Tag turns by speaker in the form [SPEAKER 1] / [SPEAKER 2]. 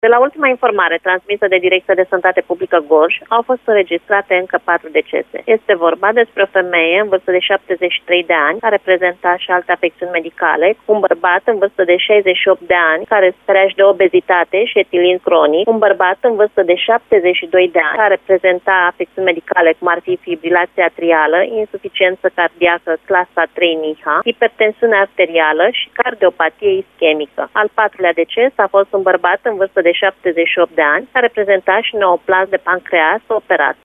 [SPEAKER 1] De la ultima informare transmisă de Direcția de Sănătate Publică Gorj, au fost înregistrate încă 4 decese. Este vorba despre o femeie în vârstă de 73 de ani, care prezenta și alte afecțiuni medicale, un bărbat în vârstă de 68 de ani, care suferea și de obezitate și etilin cronic, un bărbat în vârstă de 72 de ani, care prezenta afecțiuni medicale, cum ar fi fibrilație atrială, insuficiență cardiacă clasa 3 NIHA, hipertensiune arterială și cardiopatie ischemică. Al 4-lea deces a fost un bărbat în vârstă de 78 de ani, care prezenta și neoplasm de pancreas operat.